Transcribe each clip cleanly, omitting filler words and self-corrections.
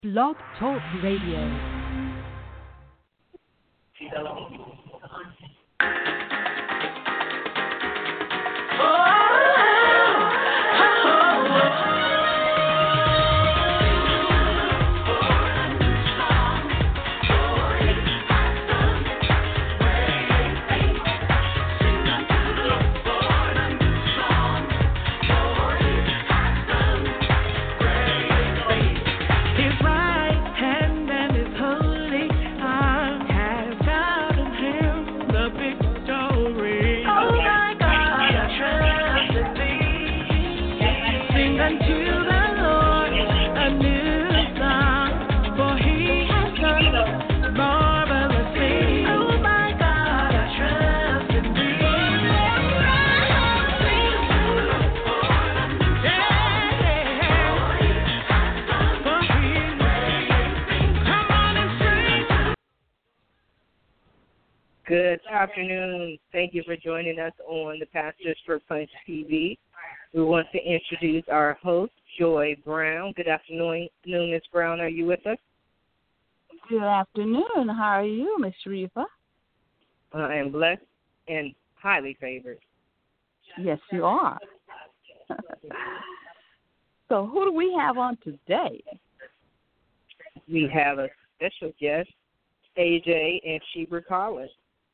Blog Talk Radio. Good afternoon. Thank you for joining us on the Pastors for Punch TV. We want to introduce our host, Joy Brown. Good afternoon, Ms. Brown. Are you with us? Good afternoon. How are you, Ms. Sharifa? I am blessed and highly favored. Yes, you are. So who do we have on today? We have a special guest, AJ and Sheba Collins.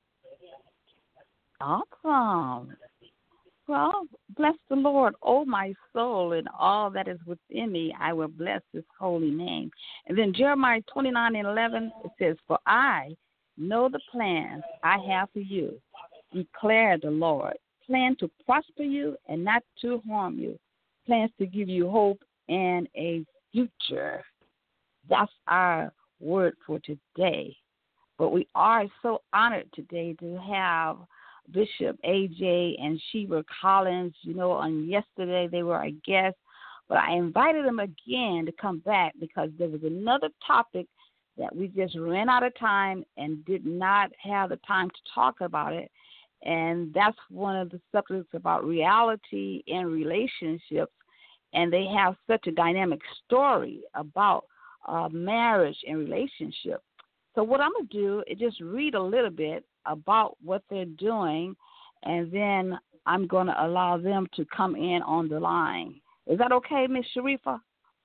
Awesome. Well, bless the Lord, oh my soul, and all that is within me. I will bless his holy name. And then Jeremiah 29:11, it says, "For I know the plans I have for you, declare the Lord. Plan to prosper you and not to harm you. Plans to give you hope and a future." That's our word for today. But we are so honored today to have Bishop A.J. and Sheba Collins. You know, on yesterday they were our guests, but I invited them again to come back because there was another topic that we just ran out of time and did not have the time to talk about it, and that's one of the subjects about reality in relationships, and they have such a dynamic story about marriage and relationship. So what I'm going to do is just read a little bit about what they're doing, and then I'm going to allow them to come in on the line. Is that okay, Ms. Sharifa?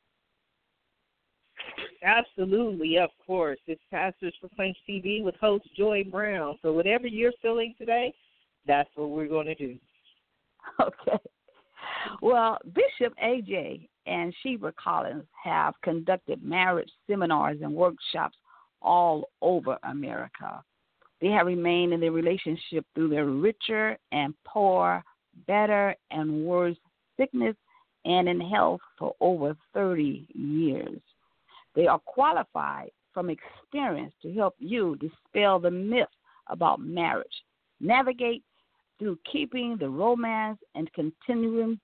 Absolutely, of course. It's Pastors for Punch TV with host Joy Brown. So whatever you're feeling today, that's what we're going to do. Okay. Well, Bishop A.J. and Sheba Collins have conducted marriage seminars and workshops all over America. They have remained in their relationship through their richer and poorer, better and worse sickness and in health for over 30 years. They are qualified from experience to help you dispel the myth about marriage, navigate through keeping the romance and continuity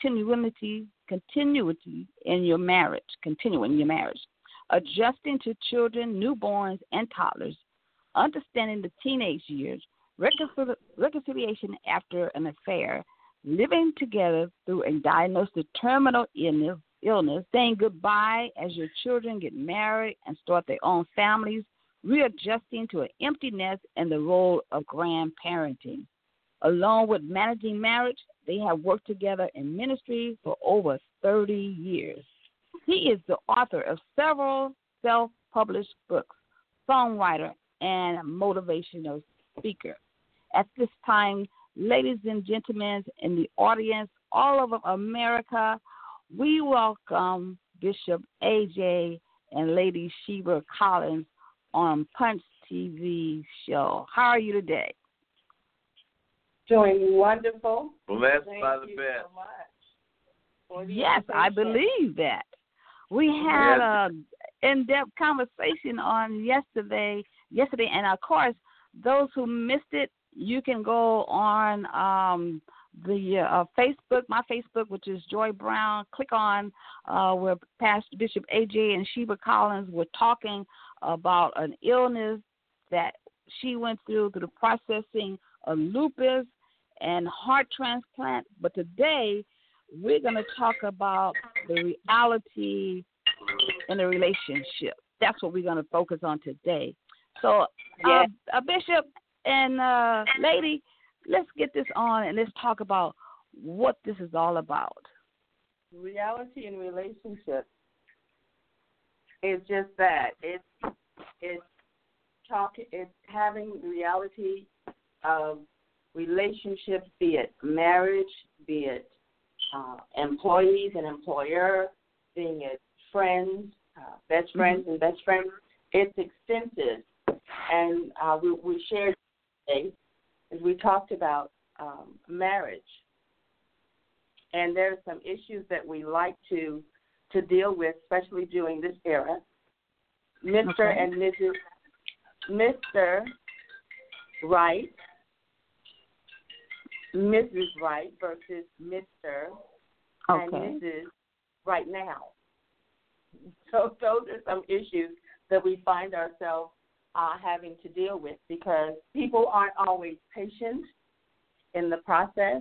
in your marriage, continuing your marriage, adjusting to children, newborns, and toddlers, understanding the teenage years, reconciliation after an affair, living together through a diagnosed terminal illness, saying goodbye as your children get married and start their own families, readjusting to an empty nest and the role of grandparenting. Along with managing marriage, they have worked together in ministry for over 30 years. He is the author of several self-published books, songwriter, and motivational speaker. At this time, ladies and gentlemen in the audience, all over America, we welcome Bishop A.J. and Lady Sheba Collins on Punch TV show. How are you today? Doing wonderful. Blessed by the best. So yes, I believe that. We had an in-depth conversation on yesterday, and of course, those who missed it, you can go on the Facebook, my Facebook, which is Joy Brown. Click on where Pastor Bishop A.J. and Sheba Collins were talking about an illness that she went through the processing of lupus and heart transplant. But today, we're going to talk about the reality in a relationship. That's what we're going to focus on today. So, Bishop and Lady, let's get this on and let's talk about what this is all about. Reality in relationships is just that. It's having reality of relationships, be it marriage, be it employees and employer, being it friends, best friends and best friends. It's extensive. And we shared today as we talked about marriage. And there are some issues that we like to deal with, especially during this era. Mr. and Mr. Right, Mrs. Right versus Mr. and Mrs. Right now. So those are some issues that we find ourselves having to deal with because people aren't always patient in the process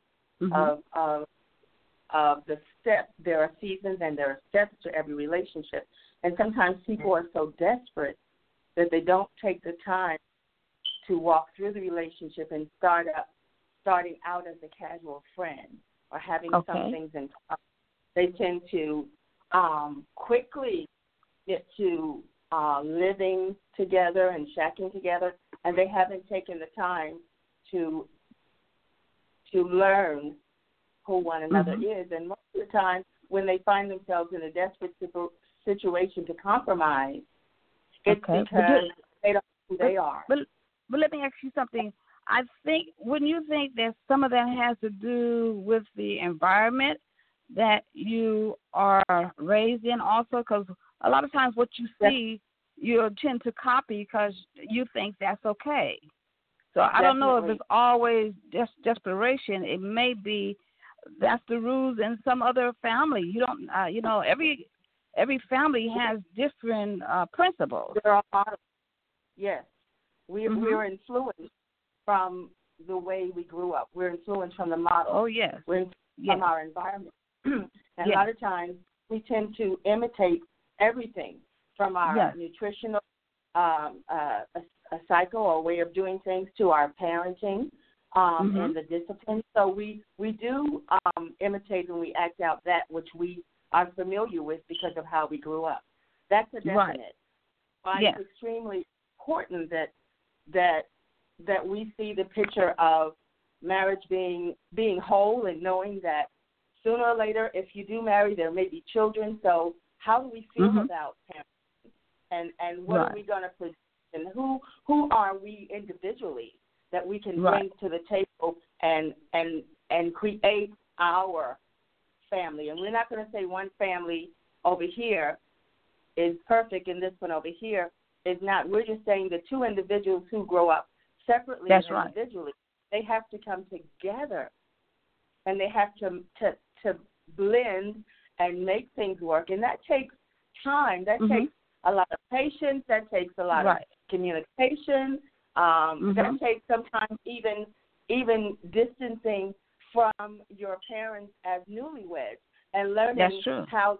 of the steps. There are seasons and there are steps to every relationship. And sometimes people are so desperate that they don't take the time to walk through the relationship and starting out as a casual friend or having some things in common. They tend to quickly get to living together and shacking together, and they haven't taken the time to learn who one another is. And most of the time, when they find themselves in a desperate situation to compromise, it's because they don't know who they are. But let me ask you something. I think, wouldn't you think that some of that has to do with the environment that you are raised in also? Because a lot of times what you see, you tend to copy because you think that's okay. So I don't know if it's always just desperation. It may be that's the rules in some other family. You don't, every family has different principles. There are models. Yes. We're influenced from the way we grew up. We're influenced from the model. Oh, yes. We're influenced from our environment. And a lot of times we tend to imitate everything from our nutritional a cycle or way of doing things to our parenting and the discipline. So we do imitate and we act out that which we are familiar with because of how we grew up. That's a definite. But it's extremely important that we see the picture of marriage being whole and knowing that sooner or later, if you do marry, there may be children. So how do we feel about parenting? And what are we going to present? And who are we individually that we can bring to the table and create our family? And we're not going to say one family over here is perfect and this one over here is not. We're just saying the two individuals who grow up separately and individually, they have to come together and they have to blend and make things work. And that takes time. That takes a lot of patience. That takes a lot of communication. That takes sometimes even distancing from your parents as newlyweds and learning how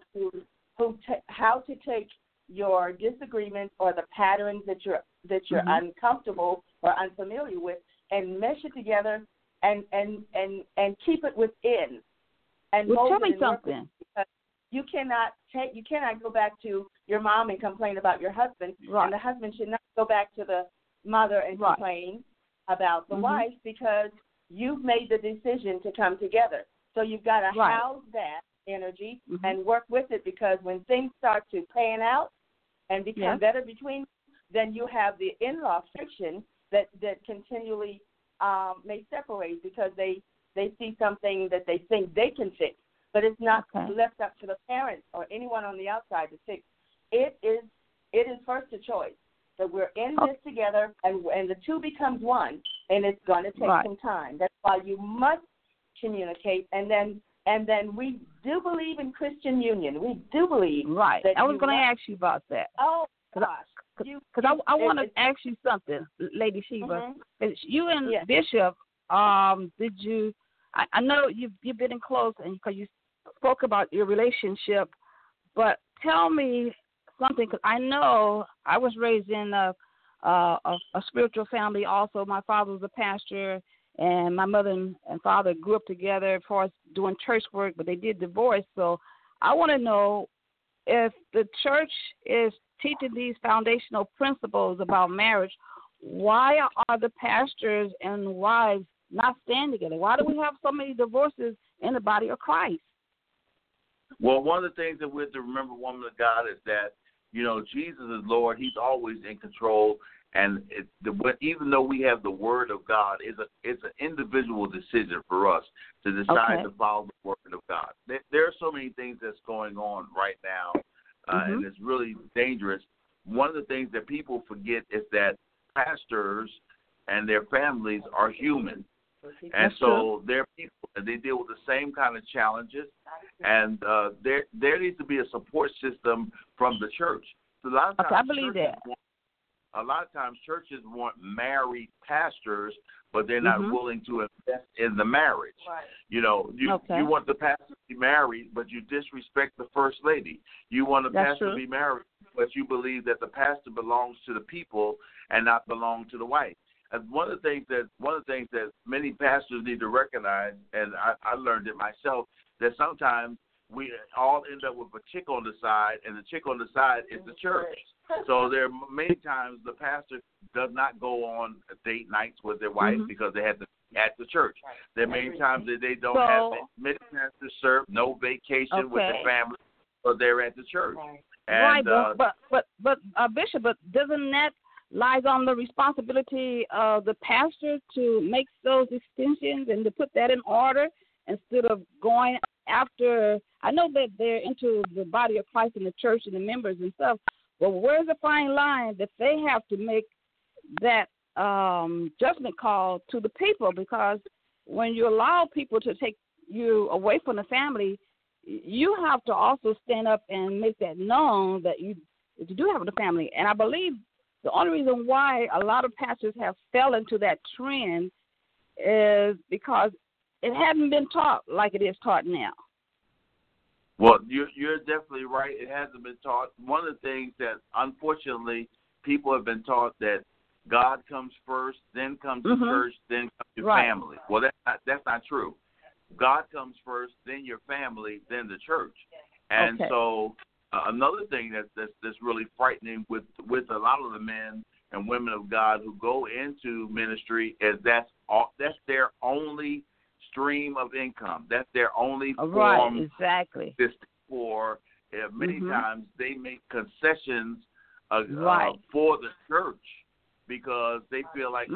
to take your disagreements or the patterns that you're uncomfortable or unfamiliar with and mesh it together and keep it within. And tell me something. You cannot go back to your mom and complain about your husband, and the husband should not go back to the mother and complain about the wife because you've made the decision to come together. So you've got to house that energy and work with it, because when things start to pan out and become better between you, then you have the in-law friction that continually may separate because they see something that they think they can fix. But it's not left up to the parents or anyone on the outside to fix. It is first a choice that we're in this together, and the two becomes one, and it's going to take some time. That's why you must communicate, and then we do believe in Christian union. We do believe that I was going to ask you about that. Oh gosh, because I want to ask you something, Lady Sheba. You and Bishop, did you? I know you've been in close, and because you spoke about your relationship, but tell me something, because I know I was raised in a spiritual family. Also, my father was a pastor, and my mother and father grew up together as far as doing church work, but they did divorce. So I want to know if the church is teaching these foundational principles about marriage, why are the pastors and wives not staying together? Why do we have so many divorces in the body of Christ? Well, one of the things that we have to remember, woman of God, is that, Jesus is Lord. He's always in control. And even though we have the Word of God, it's an individual decision for us to decide to follow the Word of God. There are so many things that's going on right now, and it's really dangerous. One of the things that people forget is that pastors and their families are human. And so they're people, and they deal with the same kind of challenges. And there needs to be a support system from the church. So a lot of times I believe that. A lot of times churches want married pastors, but they're not willing to invest in the marriage. Right. You want the pastor to be married, but you disrespect the first lady. You want the pastor to be married, but you believe that the pastor belongs to the people and not belong to the wife. And one of the things that many pastors need to recognize, and I learned it myself, that sometimes we all end up with a chick on the side, and the chick on the side is the church. So there are many times the pastor does not go on date nights with their wife because they have to be at the church. There are many times that they don't have many pastors serve no vacation with their family, but they're at the church. And, but Bishop, but doesn't that lies on the responsibility of the pastor to make those distinctions and to put that in order instead of going after? I know that they're into the body of Christ and the church and the members and stuff, but where's the fine line that they have to make that judgment call to the people? Because when you allow people to take you away from the family, you have to also stand up and make that known that you do have a family. And I believe the only reason why a lot of pastors have fell into that trend is because it hadn't been taught like it is taught now. Well, you're definitely right. It hasn't been taught. One of the things that, unfortunately, people have been taught that God comes first, then comes the church, then comes your family. Well, that's not true. God comes first, then your family, then the church. And so another thing that's really frightening with a lot of the men and women of God who go into ministry is that's their only stream of income. That's their only form. Exactly. For many times they make concessions for the church because they feel like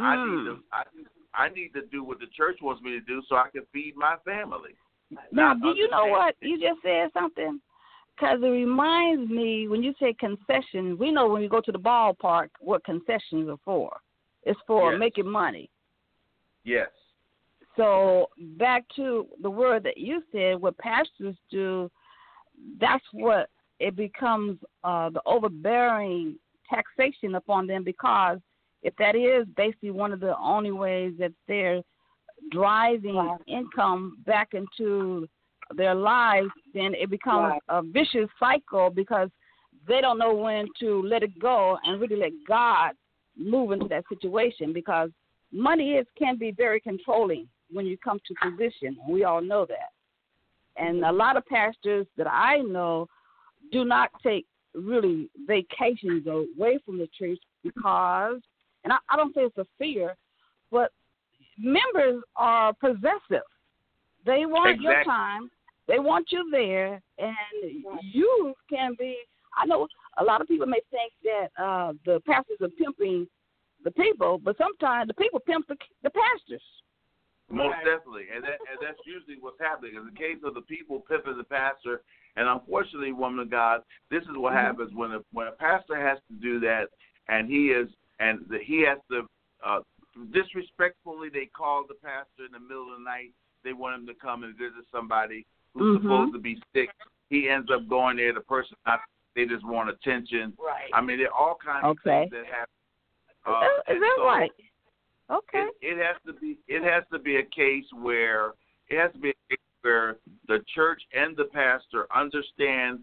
I need to do what the church wants me to do so I can feed my family. Now, do you know what? You just said something. Because it reminds me, when you say concessions, we know when we go to the ballpark what concessions are for. It's for making money. Yes. So back to the word that you said, what pastors do, that's what it becomes the overbearing taxation upon them, because if that is basically one of the only ways that they're driving income back into their lives, then it becomes a vicious cycle because they don't know when to let it go and really let God move into that situation, because money can be very controlling when you come to position. We all know that. And a lot of pastors that I know do not take really vacations away from the church because, and I don't say it's a fear, but members are possessive. They want your time. They want you there, and you can be. I know a lot of people may think that the pastors are pimping the people, but sometimes the people pimp the pastors. Most definitely, and that's usually what's happening. In the case of the people pimping the pastor, and unfortunately, woman of God, this is what happens when a pastor has to do that, and he has to disrespectfully they call the pastor in the middle of the night. They want him to come and visit somebody who's supposed to be sick. He ends up going there. The person, they just want attention. Right. I mean, there are all kinds of things that happen. Is that right? Okay. It has to be a case where the church and the pastor understand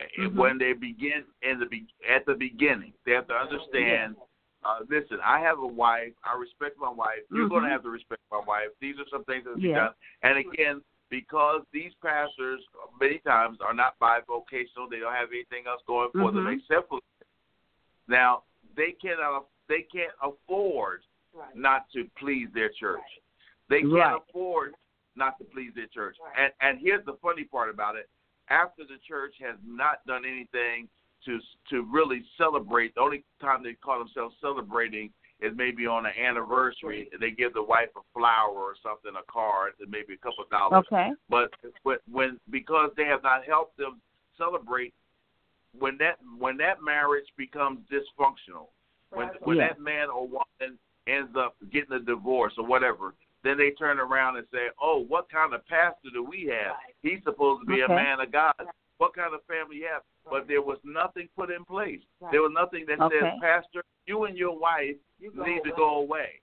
when they begin at the beginning. They have to understand. Listen, I have a wife. I respect my wife. You're going to have to respect my wife. These are some things that be done. And again, because these pastors many times are not bivocational, they don't have anything else going for them except for. Now they can't afford not to please their church. They can't afford not to please their church. And here's the funny part about it. After the church has not done anything to really celebrate, the only time they call themselves celebrating is maybe on an anniversary. They give the wife a flower or something, a card, and maybe a couple of dollars. Okay. But because they have not helped them celebrate, when that marriage becomes dysfunctional, when that man or woman ends up getting a divorce or whatever, then they turn around and say, "Oh, what kind of pastor do we have? He's supposed to be a man of God. What kind of family you have?" But there was nothing put in place. There was nothing that says, "Pastor, you and your wife need to go away."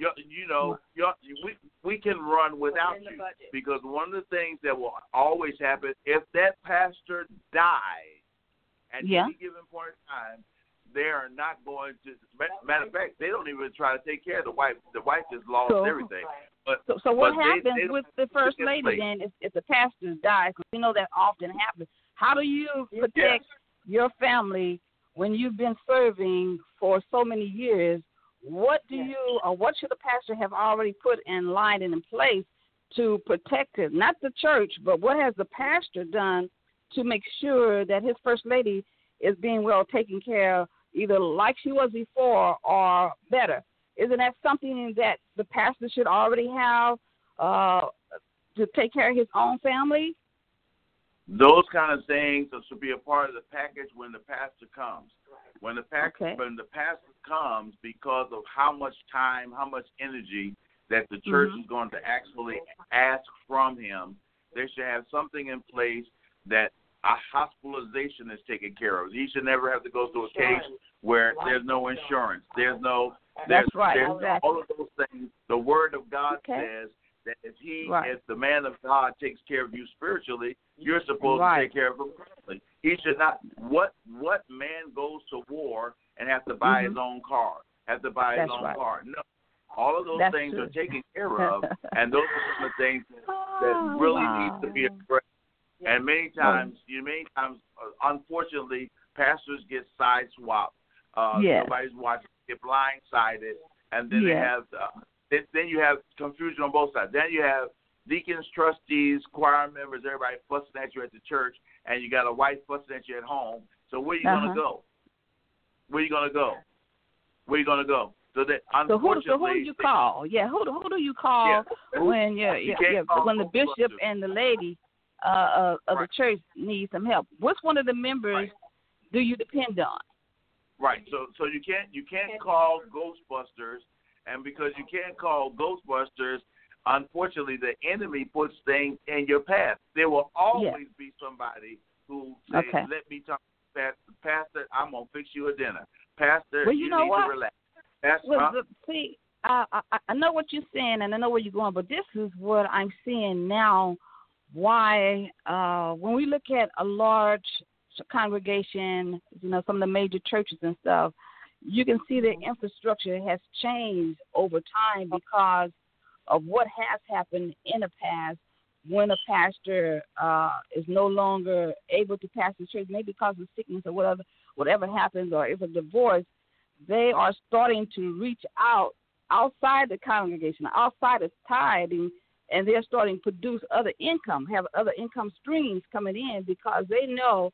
We can run without you, because one of the things that will always happen, if that pastor dies at any given point in time, they are not going to. Matter of fact, they don't even try to take care of the wife. The wife just lost everything. So what happens with the first lady then if the pastor dies? Because we know that often happens. How do you protect your family when you've been serving for so many years? What do you, or what should the pastor have already put in line and in place to protect it? Not the church, but what has the pastor done to make sure that his first lady is being well taken care of, either like she was before or better? Isn't that something that the pastor should already have to take care of his own family? Those kind of things should be a part of the package when the pastor comes. When the pastor comes, because of how much time, how much energy that the church is going to actually ask from him, they should have something in place that a hospitalization is taken care of. He should never have to go through a case where there's no insurance. There's all of those things. The Word of God says that if the man of God takes care of you spiritually, you're supposed to take care of him personally. He should not. What man goes to war and has to buy his own car? Has to buy his own car? No. All of those things are taken care of, and those are some of the things that really need to be addressed. And many times, unfortunately, pastors get sideswiped. Nobody's watching, get blindsided, and then they have. Then you have confusion on both sides. Then you have deacons, trustees, choir members, everybody fussing at you at the church, and you got a wife fussing at you at home. So where are you going to go? Where are you going to go? Where are you going to go? So that unfortunately, so who do you call? Who do you call when when the bishop and the lady of the church need some help? What's one of the members do you depend on? Right. So you can't call Ghostbusters, and because you can't call Ghostbusters, unfortunately, the enemy puts things in your path. There will always be somebody who says, "Let me talk to Pastor. I'm gonna fix you a dinner. Pastor, you need to relax." See, I know what you're saying, and I know where you're going, but this is what I'm seeing now. Why, when we look at a large congregation, some of the major churches and stuff, you can see the infrastructure has changed over time because of what has happened in the past when a pastor is no longer able to pastor the church, maybe because of sickness or whatever happens, or if a divorce, they are starting to reach outside the congregation, outside of tithing, and they're starting to produce other income, have other income streams coming in, because they know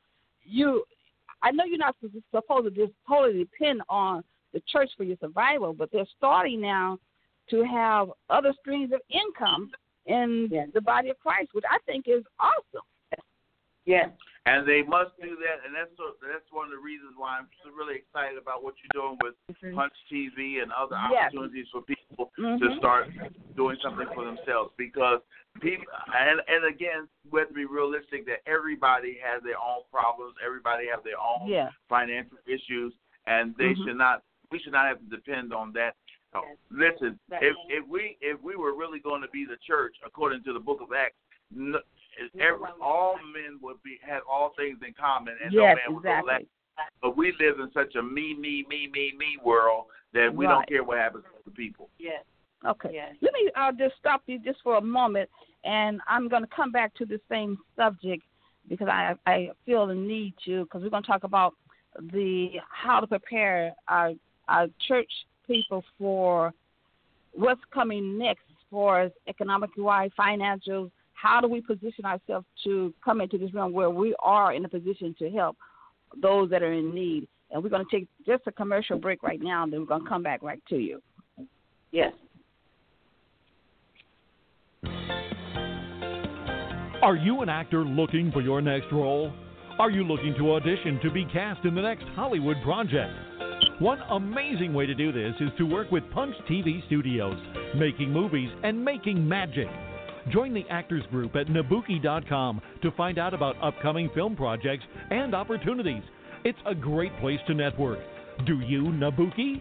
I know you're not supposed to just totally depend on the church for your survival, but they're starting now to have other streams of income in the body of Christ, which I think is awesome. Yes. And they must do that, and that's one of the reasons why I'm really excited about what you're doing with Punch TV and other opportunities for people to start doing something for themselves. Because people, and again, we have to be realistic that everybody has their own problems, everybody has their own financial issues, and they should not. We should not have to depend on that. Listen, if we were really going to be the church according to the Book of Acts, all men had all things in common, and no man was left. But we live in such a me world that we don't care what happens to people. Yes. Okay. Yes. Let me just stop you just for a moment, and I'm going to come back to the same subject because I feel the need to, because we're going to talk about how to prepare our church people for what's coming next as far as economic-wise, financial. How do we position ourselves to come into this realm where we are in a position to help those that are in need? And we're going to take just a commercial break right now, and then we're going to come back right to you. Yes. Are you an actor looking for your next role? Are you looking to audition to be cast in the next Hollywood project? One amazing way to do this is to work with Punch TV Studios, making movies and making magic. Join the Actors Group at Nabuki.com to find out about upcoming film projects and opportunities. It's a great place to network. Do you, Nabuki?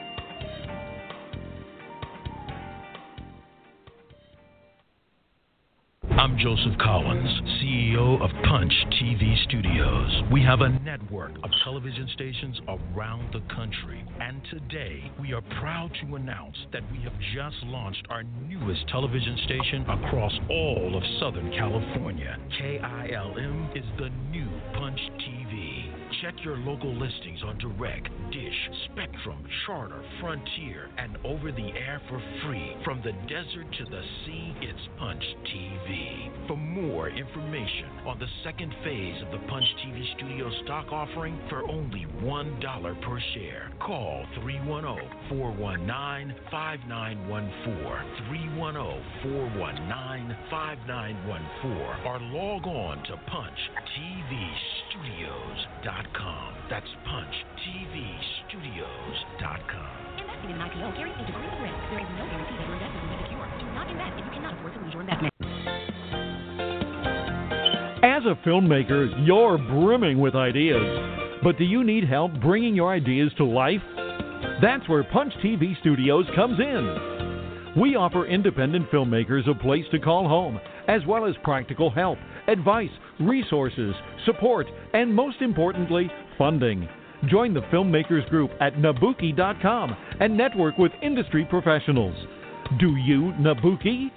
I'm Joseph Collins, CEO of Punch TV Studios. We have a network of television stations around the country. And today, we are proud to announce that we have just launched our newest television station across all of Southern California. KILM is the new Punch TV. Check your local listings on Direct, Dish, Spectrum, Charter, Frontier, and over the air for free. From the desert to the sea, it's Punch TV. For more information on the second phase of the Punch TV Studio stock offering for only $1 per share, call 310-419-5914, 310-419-5914, or log on to PunchTVStudios.com. That's PunchTVStudios.com. Investing in an IPO carries a degree of risk. There is no guarantee that your investment will be secure. Do not invest if you cannot afford to lose your investment. As a filmmaker, you're brimming with ideas. But do you need help bringing your ideas to life? That's where Punch TV Studios comes in. We offer independent filmmakers a place to call home, as well as practical help, advice, resources, support, and most importantly, funding. Join the Filmmakers Group at Nabuki.com and network with industry professionals. Do you, Nabuki?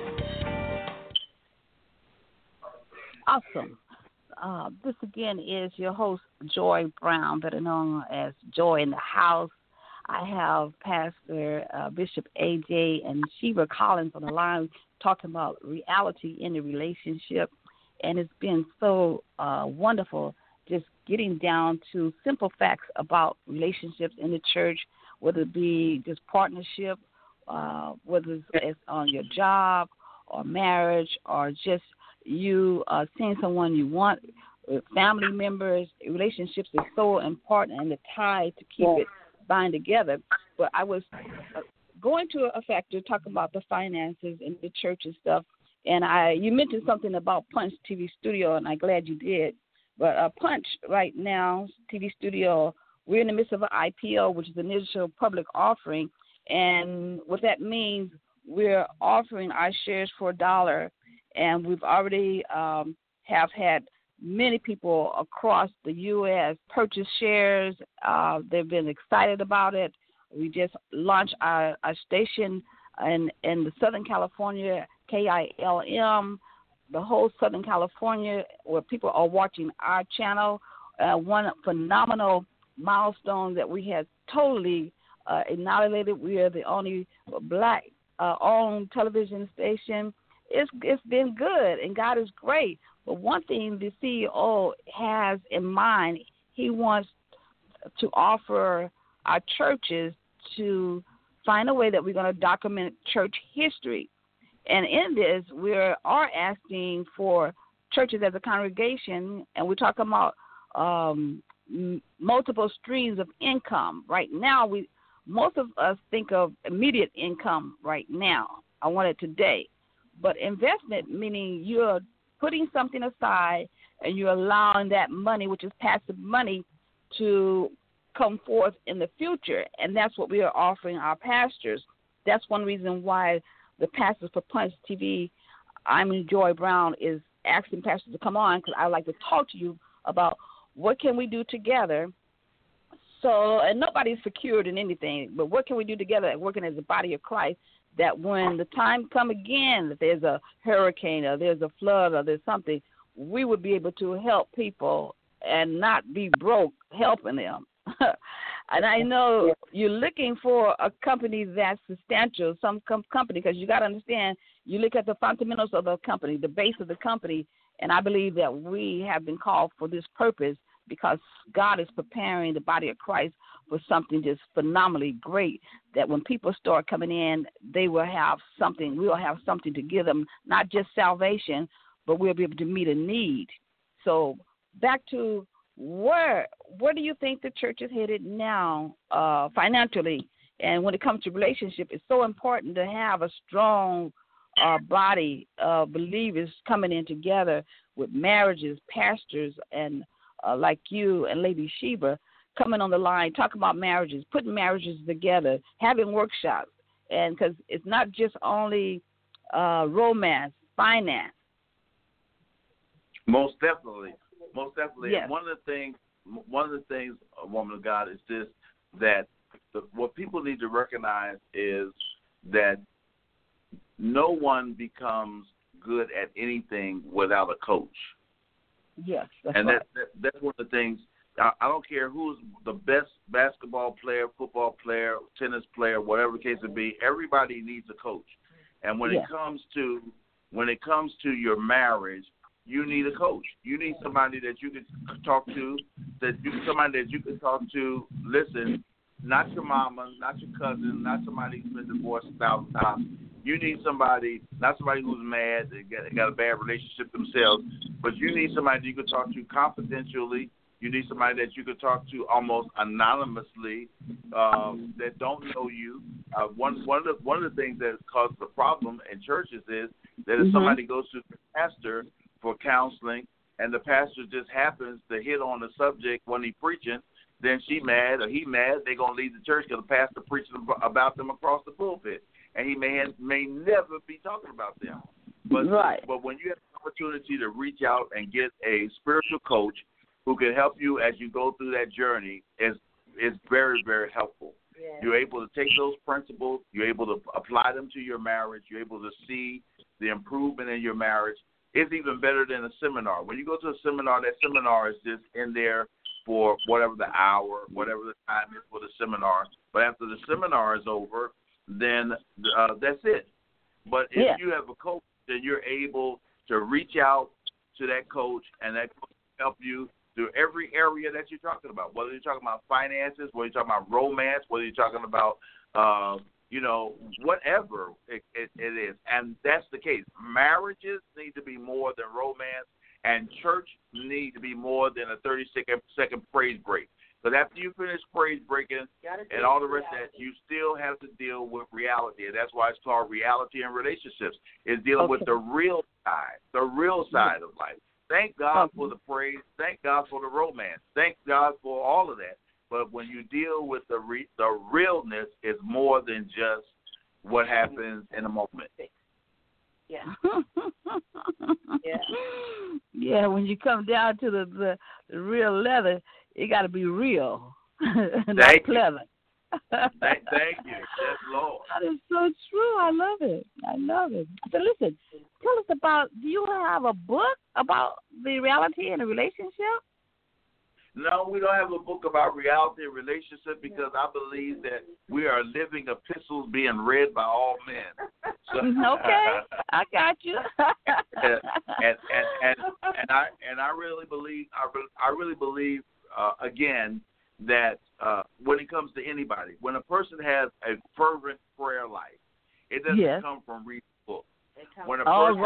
Awesome. This again is your host, Joy Brown, better known as Joy in the House. I have Pastor Bishop A.J. and Sheba Collins on the line talking about reality in the relationship. And it's been so wonderful just getting down to simple facts about relationships in the church, whether it be just partnership, whether it's on your job or marriage or just you seeing someone you want, family members. Relationships is so important and the tie to keep it bind together. But I was going to a factor talking about the finances in the church and stuff, and you mentioned something about Punch TV Studio, and I'm glad you did. But Punch right now, TV Studio, we're in the midst of an IPO, which is the initial public offering, and what that means, we're offering our shares for $1, and we've already have had many people across the U.S. purchase shares. They've been excited about it. We just launched our station in the Southern California, KILM, the whole Southern California, where people are watching our channel. One phenomenal milestone that we had totally inaugurated. We are the only black-owned television station. It's been good, and God is great. But one thing the CEO has in mind, he wants to offer our churches to find a way that we're going to document church history. And in this, we are asking for churches as a congregation, and we're talking about multiple streams of income. Right now, most of us think of immediate income right now. I want it today. But investment, meaning you're putting something aside and you're allowing that money, which is passive money, to come forth in the future. And that's what we are offering our pastors. That's one reason why the pastors for Punch TV, I'm Joy Brown, is asking pastors to come on because I would like to talk to you about what can we do together. So, and nobody's secured in anything, but what can we do together working as a body of Christ that when the time come again, that there's a hurricane or there's a flood or there's something, we would be able to help people and not be broke helping them. And I know you're looking for a company that's substantial, some company, because you got to understand, you look at the fundamentals of the company, the base of the company, and I believe that we have been called for this purpose because God is preparing the body of Christ for something just phenomenally great, that when people start coming in, they will have something, we will have something to give them, not just salvation, but we'll be able to meet a need. So back to where do you think the church is headed now financially? And when it comes to relationship, it's so important to have a strong body of believers coming in together with marriages, pastors, and like you and Lady Sheba coming on the line, talking about marriages, putting marriages together, having workshops. And because it's not just only romance, finance. Most definitely. Yes. One of the things, woman of God, is this, that what people need to recognize is that no one becomes good at anything without a coach. Yes, that's and right. That's one of the things. I don't care who's the best basketball player, football player, tennis player, whatever the case may be. Everybody needs a coach. And when it comes to your marriage, you need a coach. You need somebody that you can talk to, somebody that you can talk to. Listen, not your mama, not your cousin, not somebody who's been divorced 1,000 times. You need somebody, not somebody who's mad, they got a bad relationship themselves, but you need somebody that you can talk to confidentially. You need somebody that you can talk to almost anonymously, that don't know you. One of the things that causes the problem in churches is that if somebody goes to the pastor for counseling and the pastor just happens to hit on the subject when he's preaching, then she mad or he mad, they're going to leave the church because the pastor preaching about them across the pulpit. And he may never be talking about them. But when you have the opportunity to reach out and get a spiritual coach who can help you as you go through that journey, is very, very helpful. Yeah. You're able to take those principles, you're able to apply them to your marriage, you're able to see the improvement in your marriage. It's even better than a seminar. When you go to a seminar, that seminar is just in there for whatever the hour, whatever the time is for the seminar. But after the seminar is over, then that's it. But if you have a coach, then you're able to reach out to that coach, and that coach will help you through every area that you're talking about, whether you're talking about finances, whether you're talking about romance, whether you're talking about, whatever it is. And that's the case. Marriages need to be more than romance, and church need to be more than a 30-second praise break. Because after you finish praise breaking and all the rest of that, you still have to deal with reality. And that's why it's called reality in relationships. It's dealing with the real side of life. Thank God for the praise. Thank God for the romance. Thank God for all of that. But when you deal with the realness, it's more than just what happens in a moment. Yeah, when you come down to the real leather, it got to be real, not pleasant. Thank you. Yes, Lord. That is so true. I love it. So listen, tell us about, do you have a book about the reality in a relationship? No, we don't have a book about reality and relationship because I believe that we are living epistles being read by all men. So, okay, I got you. and I really believe again that when it comes to anybody, when a person has a fervent prayer life, it doesn't come from reading books. When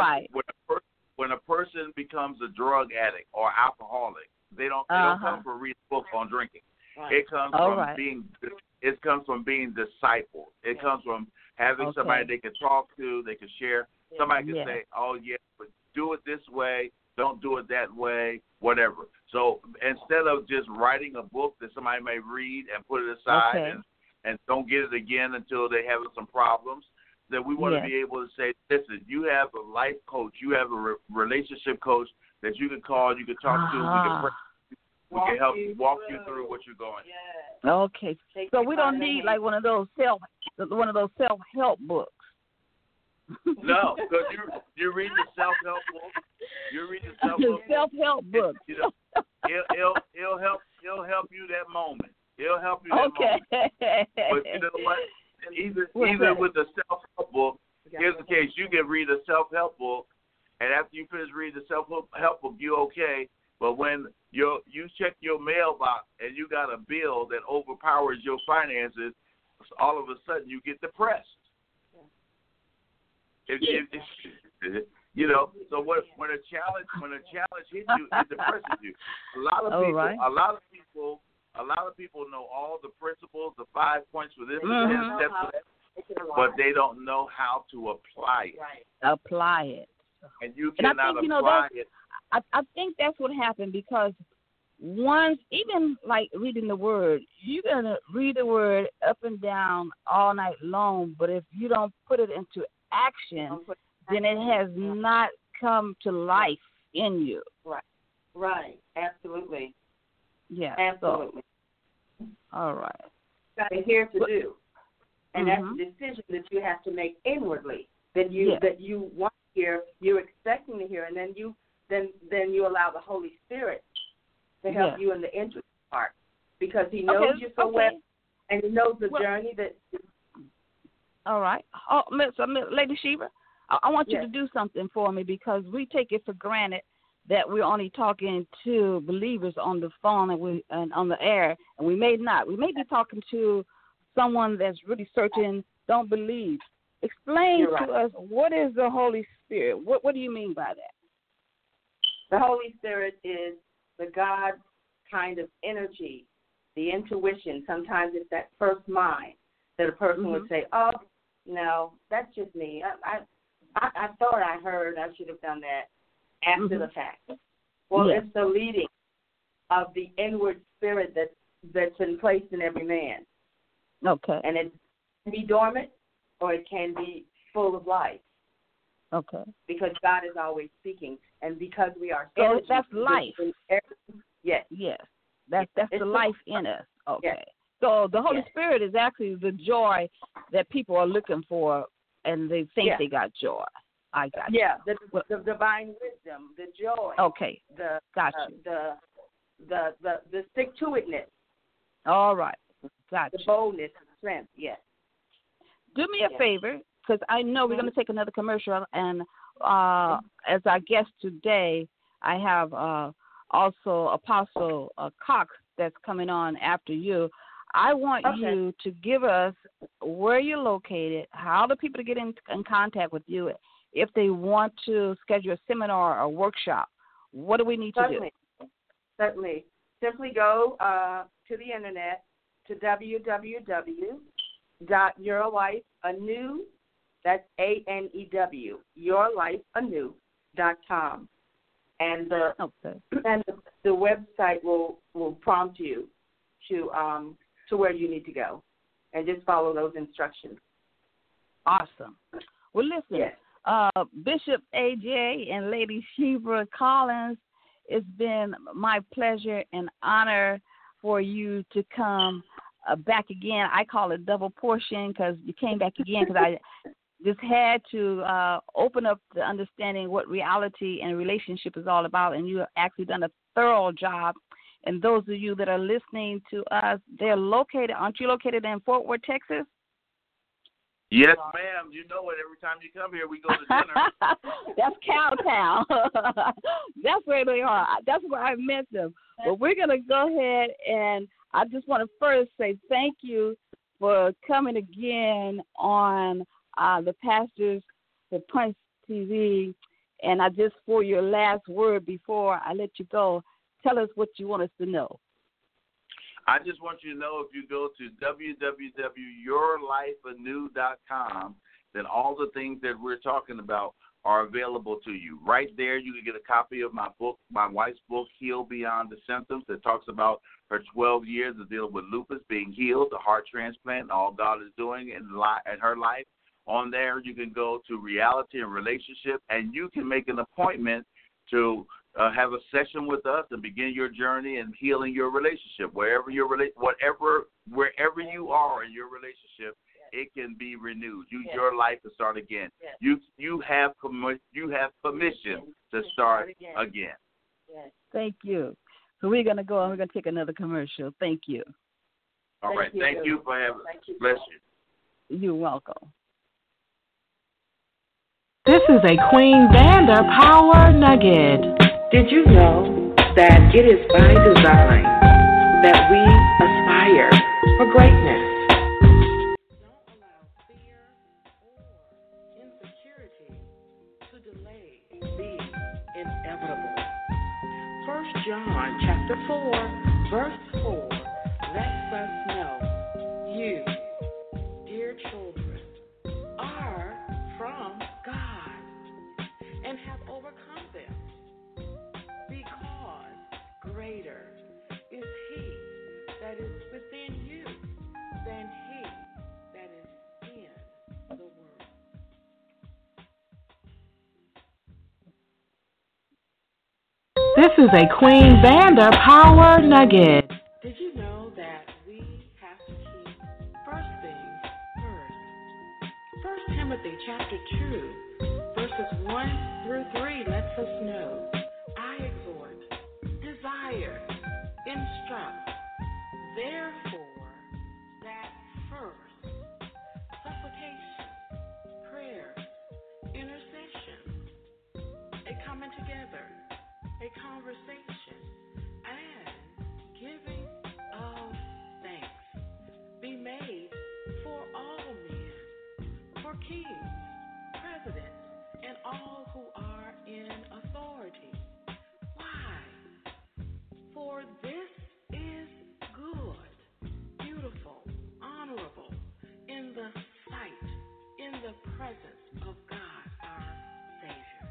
a person becomes a drug addict or alcoholic, they don't come from reading books on drinking. Right. It comes from being discipled. It comes from having somebody they can talk to, they can share. Somebody can say, "Oh yeah, but do it this way. Don't do it that way. Whatever." So instead of just writing a book that somebody may read and put it aside and don't get it again until they're having some problems, that we want to be able to say, listen, you have a life coach, you have a relationship coach that you can call, you can talk to, we can help you walk you through what you're going. Yeah. Okay, so we don't need like one of those self-help books. No, because you read the self-help book. You read the self-help book. You know, it'll help you that moment. It'll help you that moment. But you know what? Even with the self-help book, here's the case: you can read a self-help book, and after you finish reading the self-help book, you're okay. But when you check your mailbox and you got a bill that overpowers your finances, all of a sudden you get depressed. You know, so when a challenge hits you, it depresses you. A lot of people know all the principles, the 5 points for this, and 10 steps for that, but they don't know how to apply it. Apply it. And you cannot apply it. I think that's what happened, because once, even like reading the Word, you're going to read the Word up and down all night long, but if you don't put it into action, then it has not come to life in you. Right. Absolutely. Yeah. Absolutely. So, all right. Got to hear to do, and that's a decision that you have to make inwardly. That you want to hear, you're expecting to hear, and then you allow the Holy Spirit to help you in the interest part, because He knows you so well, and He knows the journey that. All right. Oh, Lady Sheba, I want you to do something for me, because we take it for granted that we're only talking to believers on the phone and on the air, and we may not. We may be talking to someone that's really searching, don't believe. Explain to us, what is the Holy Spirit? What do you mean by that? The Holy Spirit is the God kind of energy, the intuition. Sometimes it's that first mind that a person would say, oh, no, that's just me. I thought I heard I should have done that after the fact. Well, it's the leading of the inward spirit that's been placed in every man. Okay. And it can be dormant or it can be full of life. Okay. Because God is always speaking, and because we are so that's life. Yes. Yes. That's the life in us. Okay. Yes. So the Holy Spirit is actually the joy that people are looking for, and they think they got joy. I got you. Yeah, the divine wisdom, the joy. Okay. The stick-to-itness. All right. Got you. The boldness and strength. Yes. Do me a favor, because I know we're going to take another commercial, and as our guest today, I have also Apostle Cox that's coming on after you. I want you to give us where you're located, how the people to get in contact with you, if they want to schedule a seminar or workshop. What do we need to do? Certainly. Simply go to the internet to www.yourlifeanew, that's ANEW, yourlifeanew.com. And the website will prompt you to where you need to go, and just follow those instructions. Awesome. Well, listen, Bishop AJ and Lady Sheba Collins, it's been my pleasure and honor for you to come back again. I call it double portion, because you came back again, because I just had to open up the understanding what reality and relationship is all about, and you have actually done a thorough job. And those of you that are listening to us, aren't you located in Fort Worth, Texas? Yes, ma'am. You know it. Every time you come here, we go to dinner. That's Cowtown. That's where they are. That's where I met them. But we're going to go ahead, and I just want to first say thank you for coming again on the Pastors for Punch TV. And for your last word before I let you go, tell us what you want us to know. I just want you to know, if you go to www.yourlifeanew.com, then all the things that we're talking about are available to you. Right there, you can get a copy of my book, my wife's book, Heal Beyond the Symptoms, that talks about her 12 years of dealing with lupus, being healed, the heart transplant, and all God is doing in her life. On there, you can go to reality and relationship, and you can make an appointment to have a session with us and begin your journey in healing your relationship. Wherever you are in your relationship, it can be renewed. Your life can start again. You have permission to start again. Thank you. So we're going to go and we're going to take another commercial. Thank you. All right. Thank you for having us. Bless you. You're welcome. This is a Queen Vanda Power Nugget. Did you know that it is by design that we aspire for greatness? Don't allow fear or insecurity to delay being inevitable. 1 John chapter 4, verse 4 lets us know you, dear children, are from God and have overcome them, because greater is He that is within you than he that is in the world. This is a Queen Vanda Power Nugget. Did you know that we have to keep first things first? 1 Timothy chapter 2, verses 1 through 3 lets us know, I exhort, desire, instruct, therefore, that first supplication, prayer, intercession, a coming together, a conversation, and giving of thanks be made for all men, for kings, presidents, and all who are in authority. Why? For this is good, beautiful, honorable, in the sight, in the presence of God our Savior.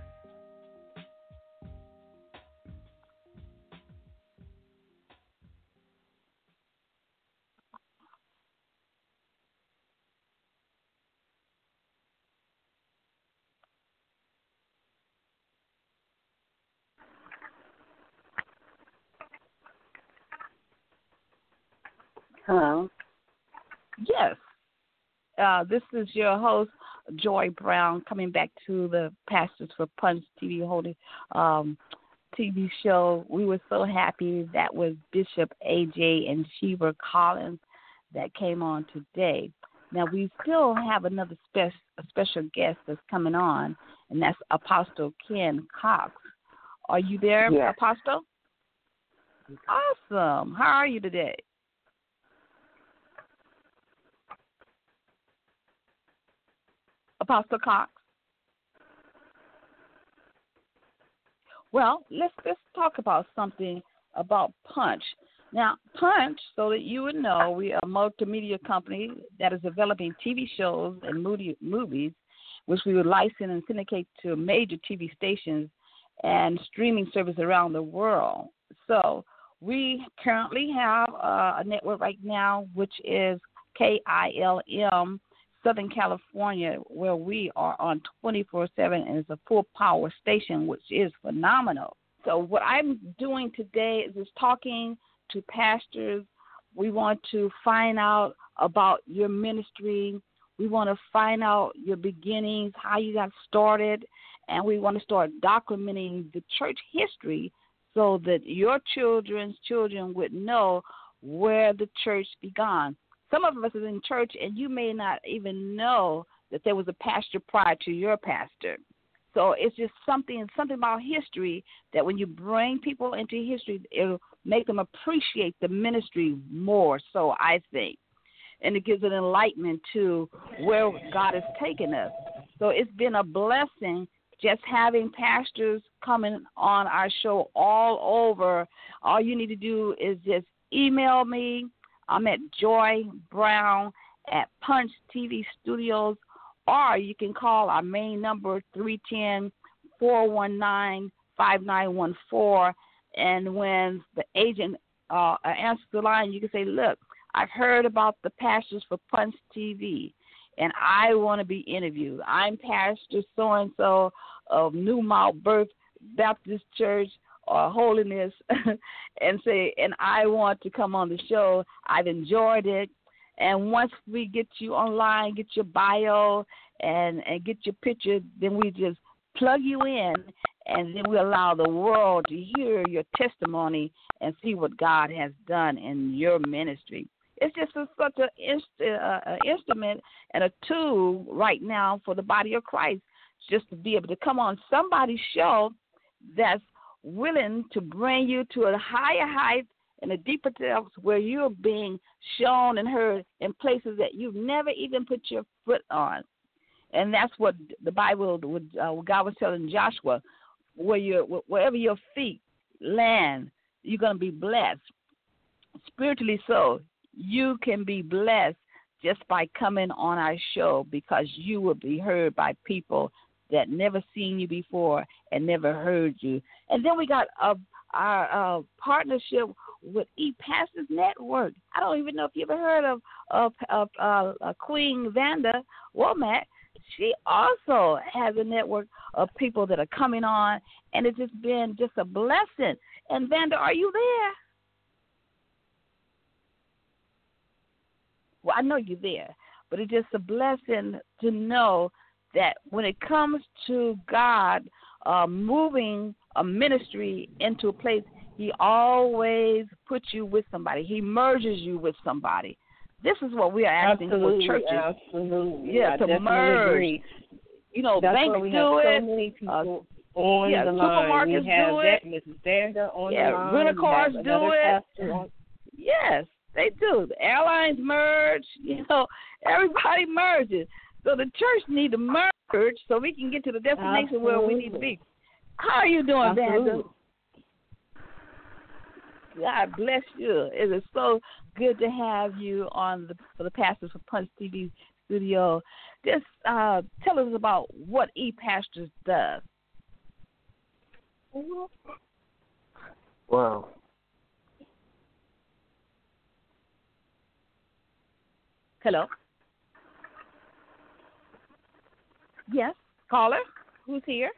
Hello. Yes. This is your host, Joy Brown, coming back to the Pastors for Punch TV holding TV show. We were so happy that was Bishop A.J. and Sheba Collins that came on today. Now, we still have another special guest that's coming on, and that's Apostle Ken Cox. Are you there, yes. Apostle? Awesome. How are you today? Apostle Cox? Well, let's talk about something about Punch. Now, Punch, so that you would know, we are a multimedia company that is developing TV shows and movies, which we would license and syndicate to major TV stations and streaming services around the world. So we currently have a network right now, which is KILM, Southern California, where we are on 24/7, and it's a full power station, which is phenomenal. So what I'm doing today is just talking to pastors. We want to find out about your ministry. We want to find out your beginnings, how you got started, and we want to start documenting the church history so that your children's children would know where the church began. Some of us is in church, and you may not even know that there was a pastor prior to your pastor. So it's just something about history that when you bring people into history, it'll make them appreciate the ministry more, so I think. And it gives an enlightenment to where God has taken us. So it's been a blessing just having pastors coming on our show all over. All you need to do is just email me. I'm at Joy Brown at Punch TV Studios, or you can call our main number, 310-419-5914. And when the agent answers the line, you can say, look, I've heard about the Pastors for Punch TV. and I want to be interviewed. I'm Pastor so-and-so of New Mount Birth Baptist Church or Holiness, and I want to come on the show. I've enjoyed it. And once we get you online, get your bio and get your picture, then we just plug you in, and then we allow the world to hear your testimony and see what God has done in your ministry. It's just such an instrument and a tool right now for the body of Christ, just to be able to come on somebody's show that's willing to bring you to a higher height and a deeper depths where you're being shown and heard in places that you've never even put your foot on. And that's what the Bible, God was telling Joshua, wherever your feet land, you're going to be blessed. Spiritually so, you can be blessed just by coming on our show, because you will be heard by people that never seen you before and never heard you. And then we got our partnership with ePastors Network. I don't even know if you ever heard of Queen Vanda Womack. She also has a network of people that are coming on, and it's just been just a blessing. And Vanda, are you there? Well, I know you're there, but it's just a blessing to know that when it comes to God moving a ministry into a place, He always puts you with somebody. He merges you with somebody. This is what we are asking for churches. Absolutely. Yeah, to merge. Agree. You know, that's banks we do have it. So many people on the line. Supermarkets we have do that, it. Mrs. Vanda on the line. Rental cars do it. Yes, they do. The airlines merge. You know, everybody merges. So the church need to merge so we can get to the destination where we need to be. How are you doing, Vanda? God bless you. It is so good to have you on for the Pastors for Punch TV studio. Just tell us about what ePastors does. Wow. Hello? Yes, caller? Who's here?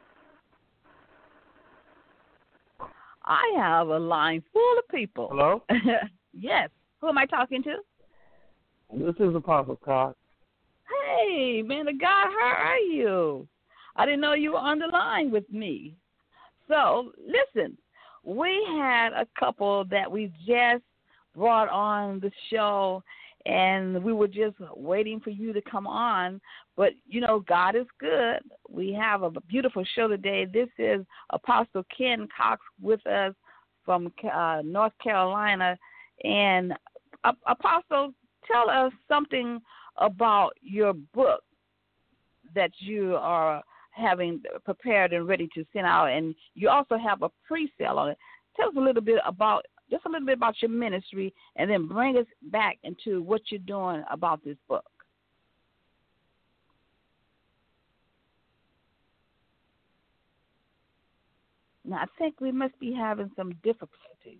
I have a line full of people. Hello? Yes. Who am I talking to? This is Apostle Cox. Hey, man of God, how are you? I didn't know you were on the line with me. So, listen, we had a couple that we just brought on the show, and we were just waiting for you to come on. But, you know, God is good. We have a beautiful show today. This is Apostle Ken Cox with us from North Carolina. And, Apostle, tell us something about your book that you are having prepared and ready to send out. And you also have a pre-sale on it. Tell us a little bit about your ministry, and then bring us back into what you're doing about this book. Now, I think we must be having some difficulties.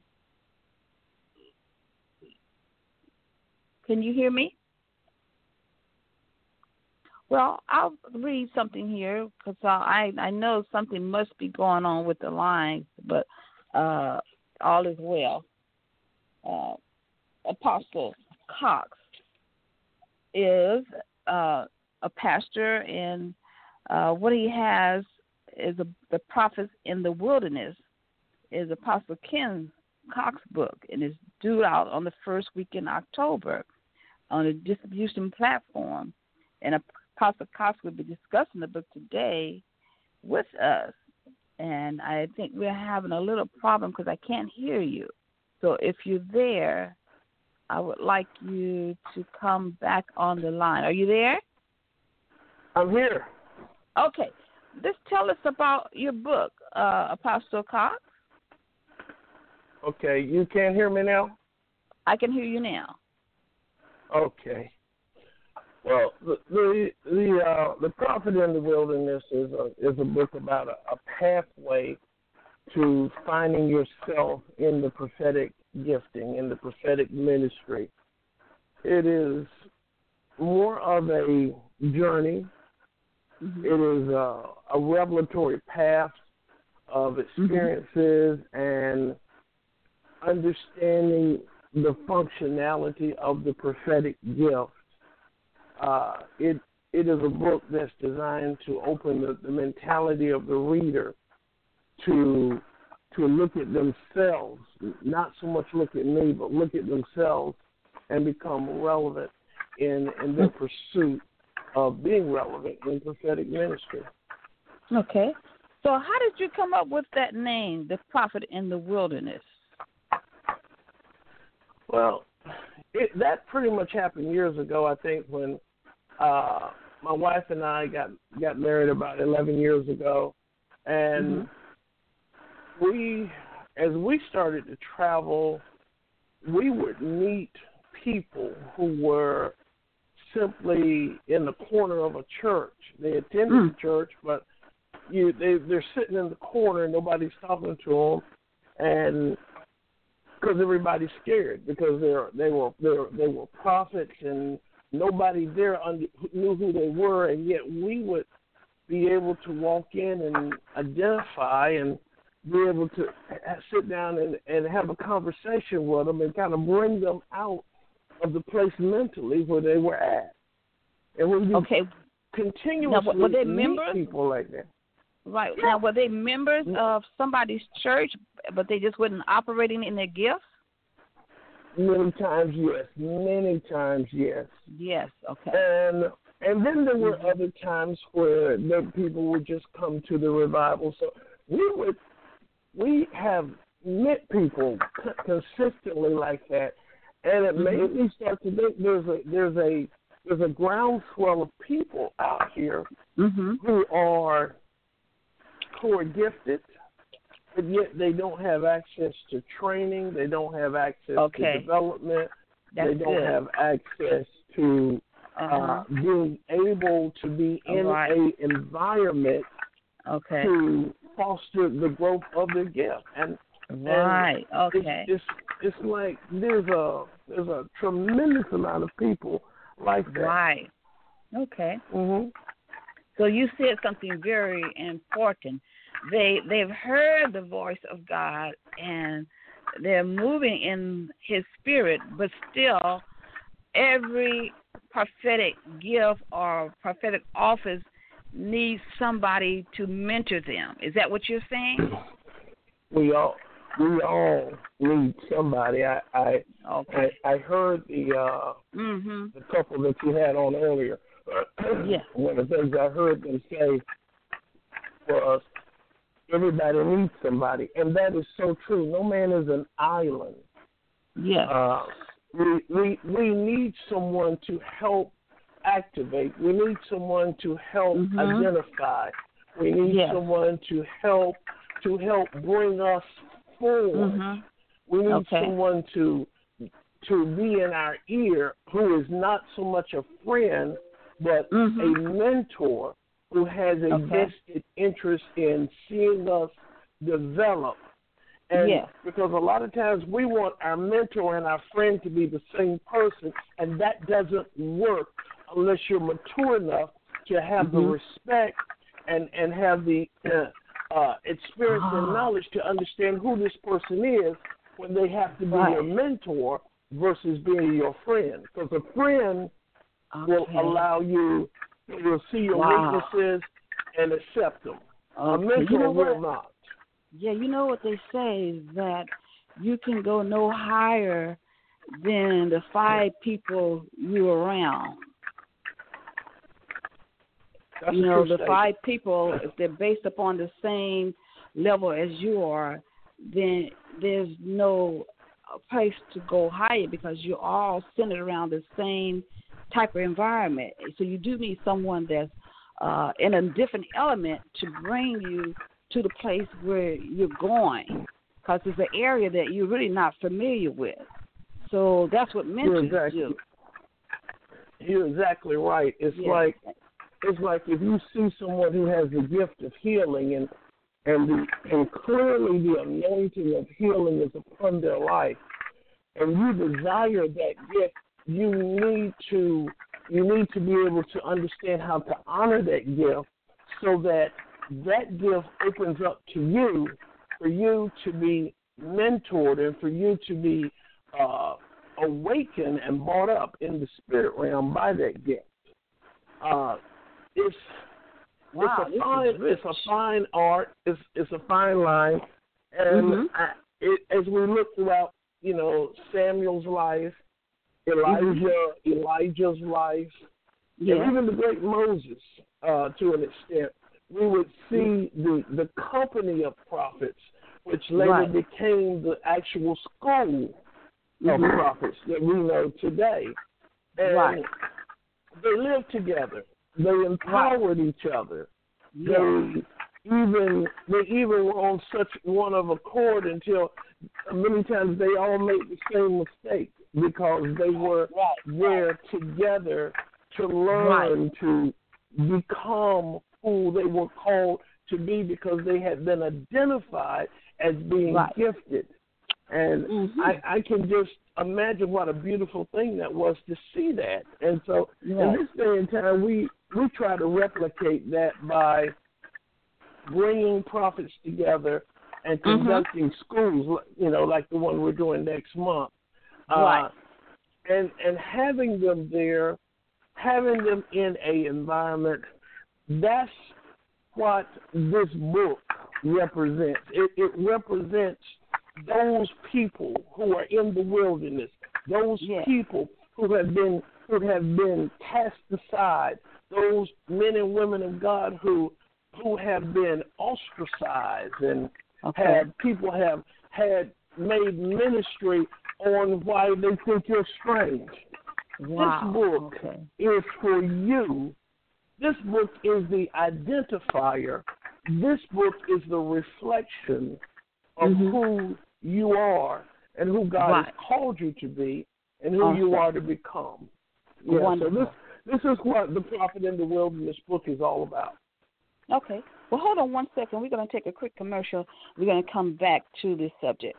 Can you hear me? Well, I'll read something here because I know something must be going on with the lines, but all is well. Apostle Cox is a pastor, and what he has is the Prophets in the Wilderness is Apostle Ken Cox book, and it's due out on the first week in October on a distribution platform. And Apostle Cox will be discussing the book today with us. And I think we're having a little problem because I can't hear you. So if you're there, I would like you to come back on the line. Are you there? I'm here. Okay. Just tell us about your book, Apostle Cox. Okay. You can't hear me now? I can hear you now. Okay. Well, the Prophet in the Wilderness is a book about a pathway to finding yourself in the prophetic gifting, in the prophetic ministry. It is more of a journey. Mm-hmm. It is a revelatory path of experiences and understanding the functionality of the prophetic gift. It is a book that's designed to open the mentality of the reader to look at themselves, not so much look at me, but look at themselves and become relevant in their pursuit of being relevant in prophetic ministry. Okay. So how did you come up with that name, The Prophet in the Wilderness? Well, that pretty much happened years ago, I think, when my wife and I got married about 11 years ago. And as we started to travel, we would meet people who were simply in the corner of a church. They attended the church, but they're sitting in the corner and nobody's talking to them, and because everybody's scared because they were prophets and nobody there knew who they were, and yet we would be able to walk in and identify and be able to sit down and have a conversation with them and kind of bring them out of the place mentally where they were at. And when you continuously meet people like that. Right. Now, were they members of somebody's church, but they just weren't operating in their gifts? Many times, yes. Yes, okay. And then there were other times where the people would just come to the revival. So we have met people consistently like that, and it made me start to think there's a groundswell of people out here who are gifted, but yet they don't have access to training. They don't have access to development. They don't have access to being able to be in an environment to foster the growth of their gift. And it's like there's a tremendous amount of people like that. Right. Okay. So you said something very important. They've heard the voice of God and they're moving in His Spirit, but still, every prophetic gift or prophetic office needs somebody to mentor them. Is that what you're saying? We all need somebody. I heard the couple that you had on earlier. One of the things I heard them say for us, everybody needs somebody, and that is so true. No man is an island. We need someone to help activate. We need someone to help identify. We need someone to help bring us forward. We need someone to be in our ear who is not so much a friend, but a mentor who has a vested interest in seeing us develop. And because a lot of times we want our mentor and our friend to be the same person, and that doesn't work unless you're mature enough to have the respect and have the experience and knowledge to understand who this person is when they have to be your mentor versus being your friend. Because a friend will allow you, will see your weaknesses and accept them. A mentor will not. Yeah, you know what they say, that you can go no higher than the 5 people you're around. That's the 5 people, if they're based upon the same level as you are, then there's no place to go higher because you're all centered around the same type of environment. So you do need someone that's in a different element to bring you to the place where you're going, because it's an area that you're really not familiar with. So that's what mentors do. You're exactly right. It's like if you see someone who has the gift of healing and clearly the anointing of healing is upon their life, and you desire that gift, you need to you need to be able to understand how to honor that gift so that gift opens up to you for you to be mentored and for you to be awakened and brought up in the spirit realm by that gift. It's a fine art. It's a fine line, and as we look throughout, Samuel's life, Elijah's life, and even the great Moses, to an extent, we would see the company of prophets, which later became the actual school of prophets that we know today. And they lived together. They empowered each other. They even were on such one of accord until many times they all made the same mistake because they were there together to learn to become who they were called to be because they had been identified as being gifted. And I can just imagine what a beautiful thing that was to see that. And so in this day and time, we try to replicate that by bringing prophets together and conducting schools, like the one we're doing next month. And having them there, having them in an environment, that's what this book represents. It represents those people who are in the wilderness, those people who have been cast aside, those men and women of God who have been ostracized and people have made ministry on why they think you're strange. This book is for you. This book is the identifier. This book is the reflection of who you are and who God has called you to be and who you are to become. So this is what the Prophet in the Wilderness book is all about. Okay. Well, hold on one second. We're going to take a quick commercial. We're going to come back to this subject.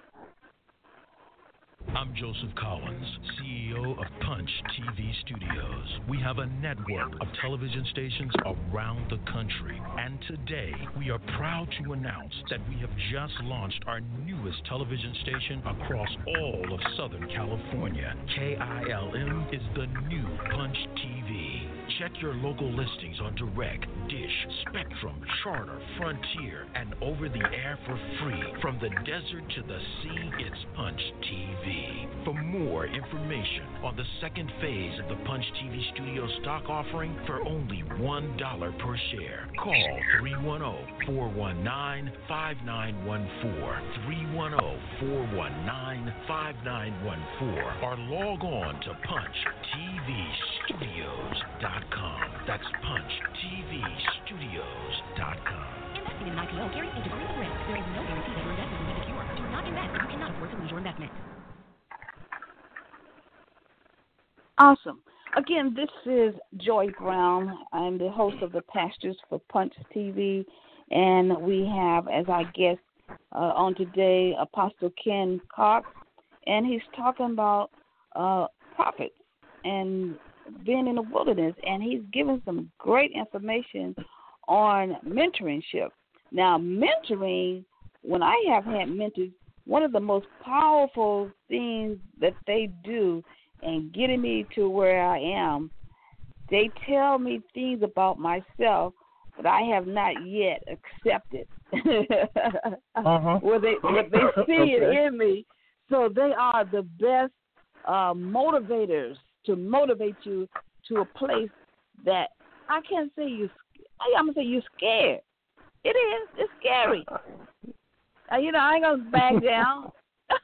I'm Joseph Collins, CEO of Punch TV Studios. We have a network of television stations around the country. And today, we are proud to announce that we have just launched our newest television station across all of Southern California. KILM is the new Punch TV. Check your local listings on Direct, Dish, Spectrum, Charter, Frontier, and over the air for free. From the desert to the sea, it's Punch TV. For more information on the second phase of the Punch TV Studio stock offering for only $1 per share, call 310-419-5914, 310-419-5914, or log on to PunchTVStudios.com. That's PunchTVStudios.com. Investing in an IPO carries a degree of risk. There is no guarantee that your investment will be secure. Do not invest if you cannot afford to lose your investment. Awesome. Again, this is Joy Brown. I'm the host of the Pastors for Punch TV, and we have as our guest on today Apostle Ken Cox, and he's talking about prophets and being in the wilderness, and he's given some great information on mentorship. Now, mentoring, when I have had mentors, one of the most powerful things that they do in getting me to where I am, they tell me things about myself that I have not yet accepted. Where they see it in me. So they are the best motivators to motivate you to a place that I can't say I'm going to say you're scared. It is. It's scary. I ain't going to back down.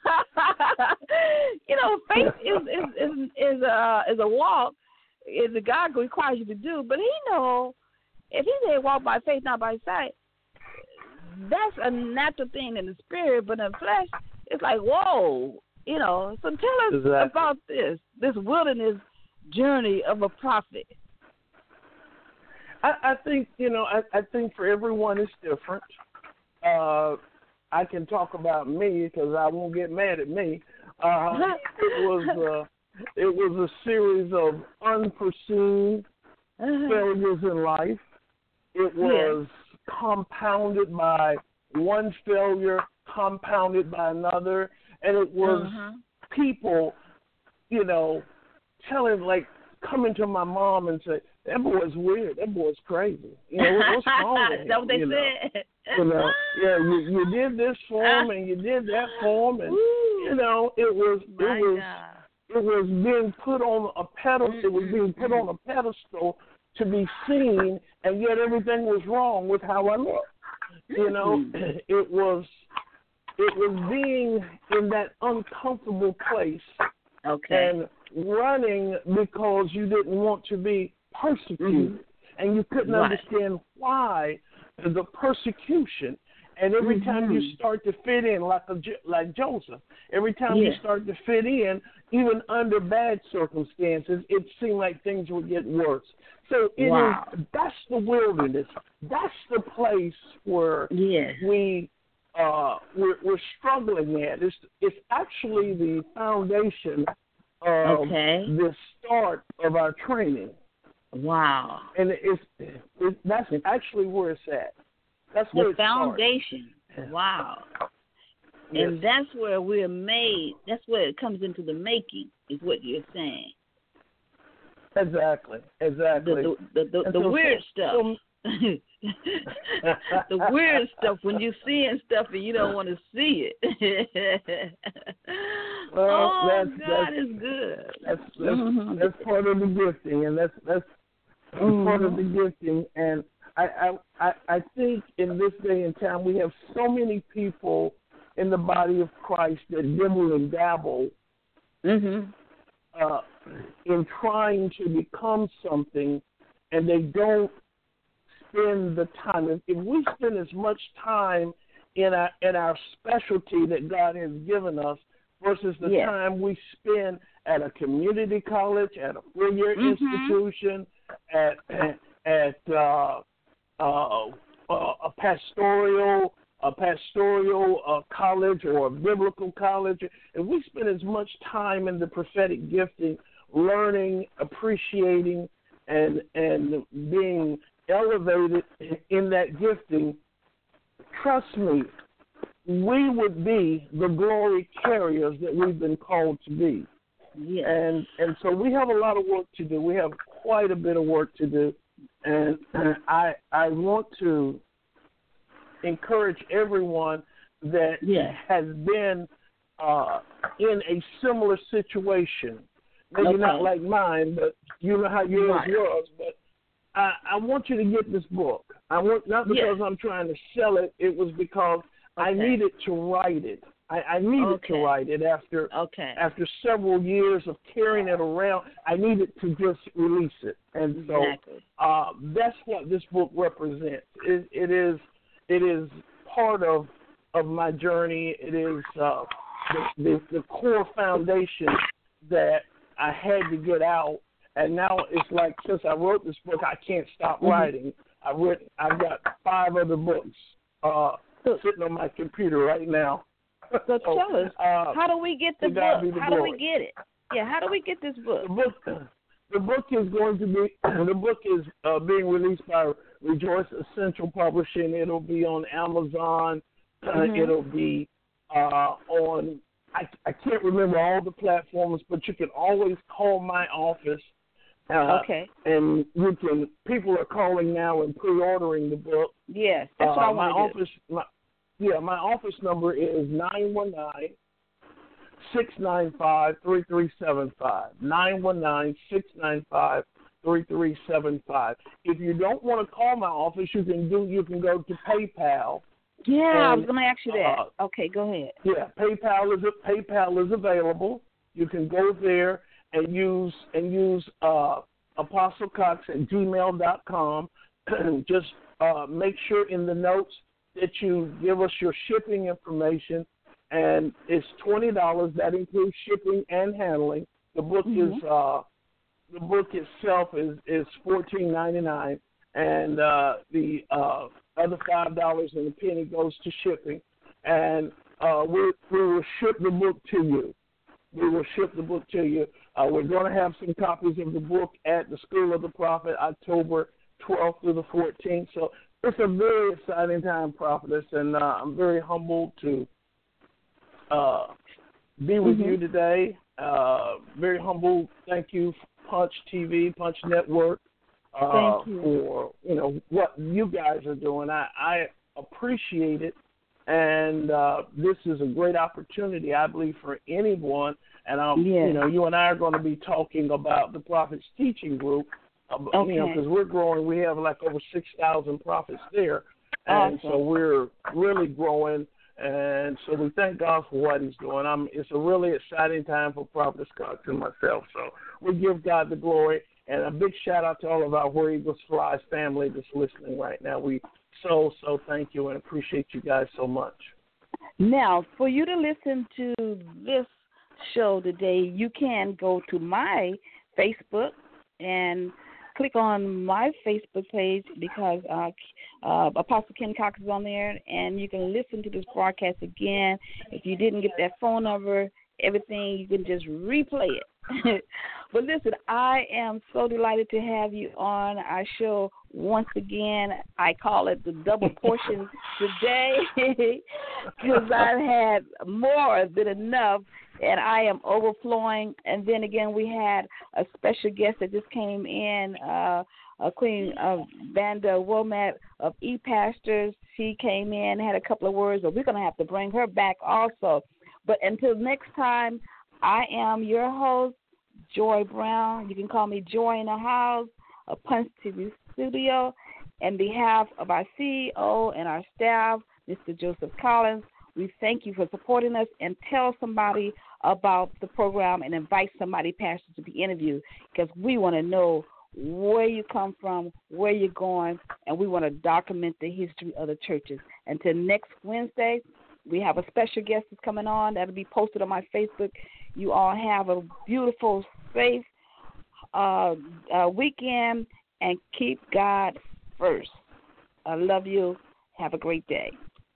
Faith is a walk. Is a God requires you to do. But he knows if he said walk by faith, not by sight, that's a natural thing in the spirit. But in the flesh, it's like, whoa. So tell us about this wilderness journey of a prophet. I think, I think for everyone it's different. I can talk about me because I won't get mad at me. It was a series of unforeseen failures in life. It was compounded by one failure, compounded by another, and it was people, you know, coming to my mom and say, "That boy's weird. That boy's crazy. You know, what's wrong with him?" That's what they said. You know, yeah, you did this for him and you did that for him, and you know, it was being put on a pedestal. It was being put on a pedestal to be seen, and yet everything was wrong with how I looked. You know, it was being in that uncomfortable place and running because you didn't want to be persecuted, and you couldn't understand why the persecution. And every time you start to fit in, like Joseph, every time you start to fit in, even under bad circumstances, it seemed like things would get worse. So that's the wilderness. That's the place where we're struggling at. It's actually the foundation of the start of our training. Wow. And that's actually where it's at. That's where the foundation. Wow. Yes. And that's where we're made. That's where it comes into the making, is what you're saying. Exactly. The weird stuff. The weird stuff when you're seeing stuff and you don't want to see it. God is good. That's part of the gifting, and that's part of the gifting. And I think in this day and time we have so many people in the body of Christ that dibble and dabble in trying to become something, and they don't spend the time. If we spend as much time in our specialty that God has given us versus the time we spend at a community college, at a 4-year institution, at a pastoral college or a biblical college, if we spend as much time in the prophetic gifting, learning, appreciating, and being elevated in that gifting, trust me, we would be the glory carriers that we've been called to be. Yes. And so we have a lot of work to do. We have quite a bit of work to do. And I want to encourage everyone that has been in a similar situation, maybe not like mine, but you know how yours was. But I want you to get this book. Not because I'm trying to sell it. It was because I needed to write it. I needed to write it after several years of carrying it around. I needed to just release it, and so that's what this book represents. It is part of my journey. It is the core foundation that I had to get out, and now it's like since I wrote this book, I can't stop writing. I've got 5 other books sitting on my computer right now. So tell us, how do we get the book? How do we get it? Yeah, how do we get this book? The book is going to be being released by Rejoice Essential Publishing. It'll be on Amazon. It'll be on. I can't remember all the platforms, but you can always call my office. And people are calling now and pre-ordering the book. Yes, that's what I want to do. My office number is 919-695-3375. 919-695-3375. If you don't want to call my office, you can go to PayPal. Yeah, I was going to ask you that. Okay, go ahead. Yeah, PayPal is available. You can go there and use ApostleCox@gmail.com. Just make sure in the notes that you give us your shipping information, and it's $20. That includes shipping and handling. The book the book itself is $14.99, and the other $5 and a penny goes to shipping, and we will ship the book to you. We will ship the book to you. We're going to have some copies of the book at the School of the Prophet, October 12th through the 14th. So it's a very exciting time, Prophetess, and I'm very humbled to be with you today. Very humbled. Thank you, Punch TV, Punch Network, for what you guys are doing. I appreciate it, and this is a great opportunity, I believe, for anyone. And you and I are going to be talking about the Prophets Teaching Group. Because we're growing. We have like over 6,000 prophets there, and so we're really growing. And so we thank God for what He's doing. It's a really exciting time for Prophetess Cox and myself. So we give God the glory, and a big shout out to all of our Where Eagles Flies family that's listening right now. We so thank you and appreciate you guys so much. Now, for you to listen to this show today, you can go to my Facebook and click on my Facebook page, because Apostle Ken Cox is on there, and you can listen to this broadcast again. If you didn't get that phone number, everything, you can just replay it. But listen, I am so delighted to have you on our show once again. I call it the double portion today because I've had more than enough, and I am overflowing. And then again, we had a special guest that just came in, Queen Vanda Womack of ePastors. She came in, had a couple of words, but we're going to have to bring her back also. But until next time, I am your host, Joy Brown. You can call me Joy in the House of Punch TV Studio. On behalf of our CEO and our staff, Mr. Joseph Collins, we thank you for supporting us, and tell somebody about the program and invite somebody, pastor, to be interviewed, because we want to know where you come from, where you're going, and we want to document the history of the churches. Until next Wednesday, we have a special guest that's coming on. That'll be posted on my Facebook. You all have a beautiful, safe weekend, and keep God first. I love you. Have a great day.